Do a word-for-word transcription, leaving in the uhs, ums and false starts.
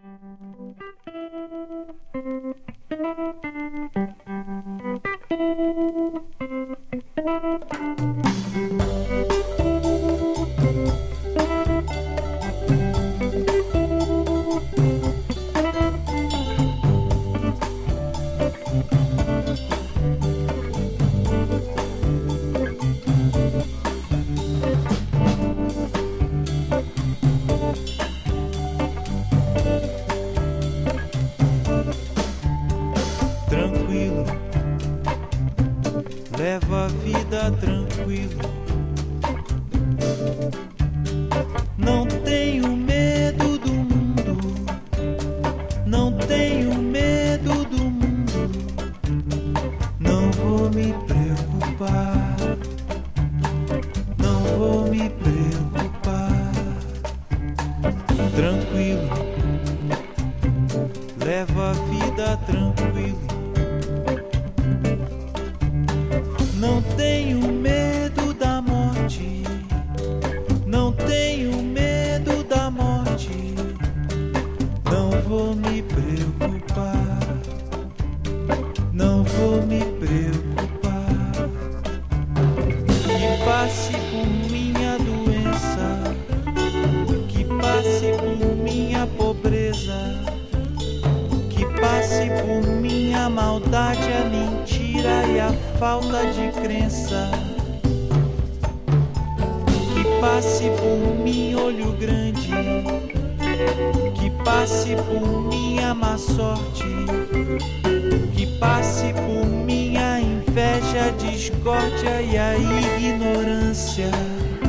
Leva a vida tranquilo. Não tenho medo do mundo. Não tenho medo do mundo. Não vou me preocupar. Não vou me preocupar. Tranquilo. Leva a vida tranquilo. Não tenho medo da morte, não tenho medo da morte, não vou me preocupar, não vou me preocupar. Que passe por minha doença, que passe por minha pobreza, que passe por minha maldade, a mentira e a falta de crença. Que passe por mim olho grande, que passe por minha má sorte, que passe por minha inveja, discórdia e a ignorância.